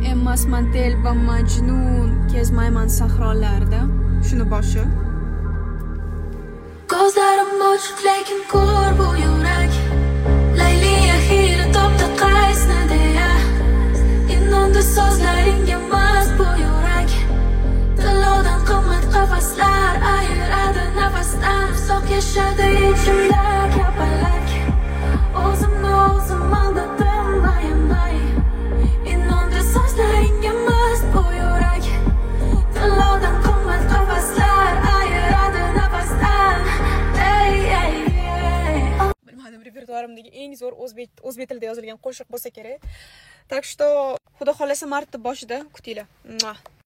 emasman tel va majnun, kezmayman sahrolarda. Shuni boshi. Ko'zlarim ochiq lekin ko'r bu yurak. Layliya hiyla topdi qaysni deya. Inondu so'zlaringga mast bu yurak. Tillodan qimmat qafaslar ayiradi nafasdan. Uzoq yashadi ichimda kapalak. O'zimni o'zim aldadim ayamay. Inondu so'zlaringga mast bu yurak. Tillodan qimmat qafaslar ayiradi nafasdan. Bilmadim, repertuarimdagi eng zo'r o'zbek tilida yozilgan qo'shiq bo'lsa kerak. Так что, xudo xolasa martda boshida kutinglar.